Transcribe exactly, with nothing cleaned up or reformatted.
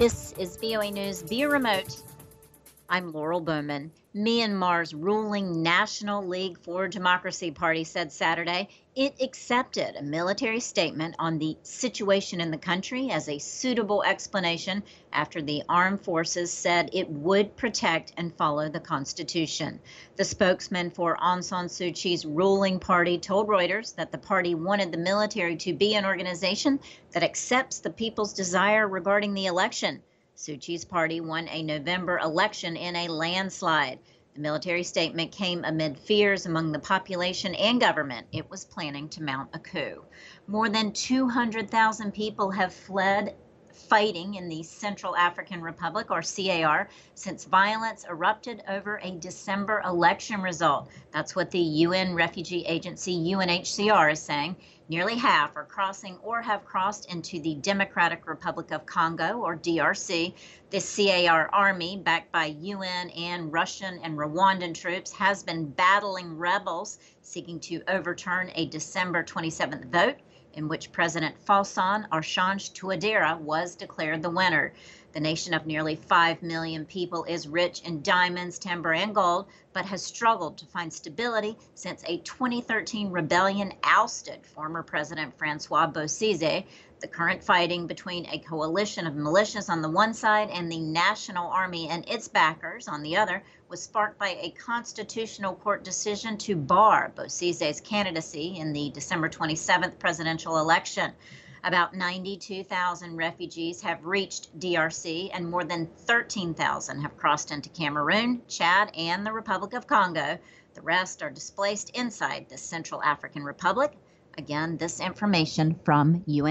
This is V O A News via remote. I'm Laurel Bowman. Myanmar's ruling National League for Democracy Party said Saturday it accepted a military statement on the situation in the country as a suitable explanation after the armed forces said it would protect and follow the Constitution. The spokesman for Aung San Suu Kyi's ruling party told Reuters that the party wanted the military to be an organization that accepts the people's desire regarding the election. Suu Kyi's party won a November election in a landslide. The military statement came amid fears among the population and government it was planning to mount a coup. More than two hundred thousand people have fled fighting in the Central African Republic, or C A R, since violence erupted over a December election result. That's what the U N refugee agency U N H C R is saying. Nearly half are crossing or have crossed into the Democratic Republic of Congo, or D R C. The C A R army, backed by U N and Russian and Rwandan troops, has been battling rebels seeking to overturn a December twenty-seventh vote in which President Faustin Archange Touadera was declared the winner. The nation of nearly five million people is rich in diamonds, timber, and gold, but has struggled to find stability since a twenty thirteen rebellion ousted former President Francois Bozizé. The current fighting between a coalition of militias on the one side and the National Army and its backers on the other was sparked by a constitutional court decision to bar Bozizé's candidacy in the December twenty-seventh presidential election. About ninety-two thousand refugees have reached D R C, and more than thirteen thousand have crossed into Cameroon, Chad, and the Republic of Congo. The rest are displaced inside the Central African Republic. Again, this information from U N